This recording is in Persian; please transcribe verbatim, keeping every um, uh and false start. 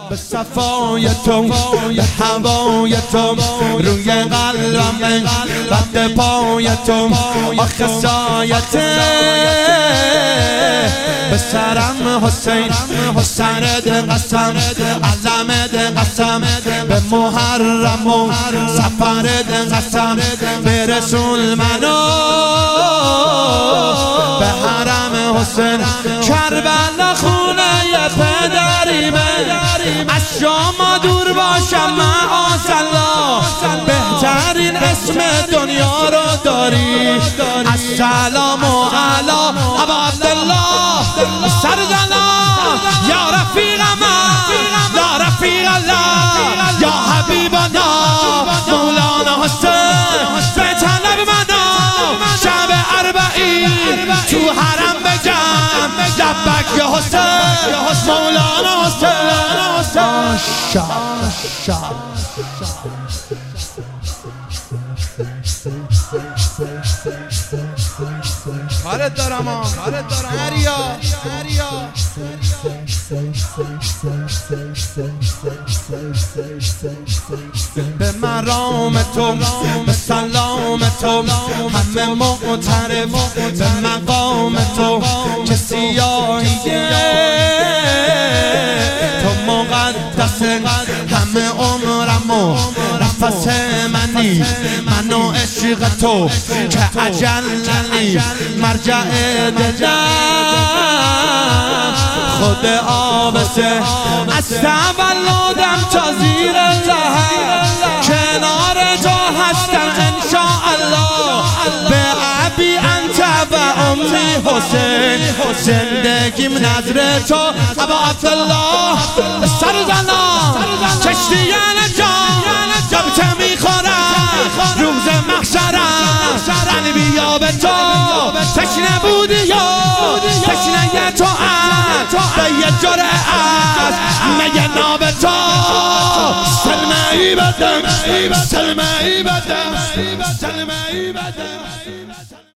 به صفای تو، به هوای تو، روی قلبم رد پای تو، آخه سایته به سرم حسین، حسین قسم، علم قسم، به محرم و سفر قسم، به رسول منو به حرم حسین. کربلا خونه پدریمه، از شما دور باشم معاذالله، بهترین اسم دنیا رو داری. السلام علی ابا عبدالله سرزنا، یا رفیق من، یا رفیق الله، یا حبیبنا مولانا حسین، به طلب منا شب اربعین تو حرم بگم لبک یا حسین، مولانا حسین. کارت دارم ها، کارت دارم هریا هریا. به مرام تو، به سلام تو، همه معترف به مقام تو، که سیاهیه تو مقدسه، همه عمرم و نفس منی، من و عشق تو که اجلنی، مرجع دلم خود آبسه، از تولدم تا زیر لحد کنار تو هستم انشاءالله، به ابی انت و امی حسین، زندگیم نظر تو ابا عبدالله. سرزنا کشتی نجات جبت میخورم روز محشرم، زن بیا به تو تشنه بودی یا تشنه تو به یه جرعت مگه ناب تو. سلمه ای بدم، سلمه ای بدم، سلمه ای بدم.